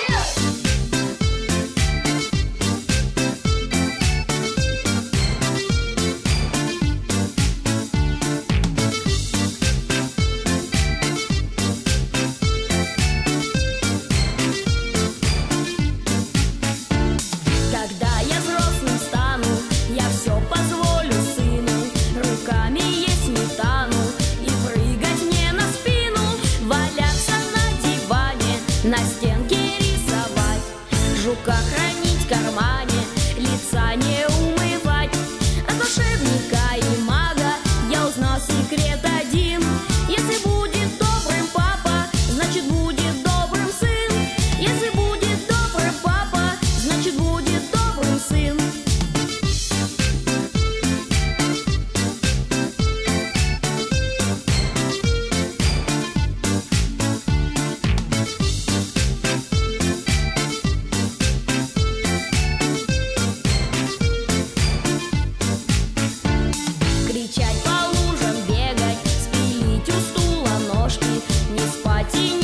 На стенке рисовать, жука хранить в кармане, лица не умывать. От волшебника и мага я узнал секрет один: если будет добрым папа, значит будет добрым сын. Если будет добрым папа, значит будет добрым сын. Кричать по лужам, бегать, спилить у стула ножки, не спать и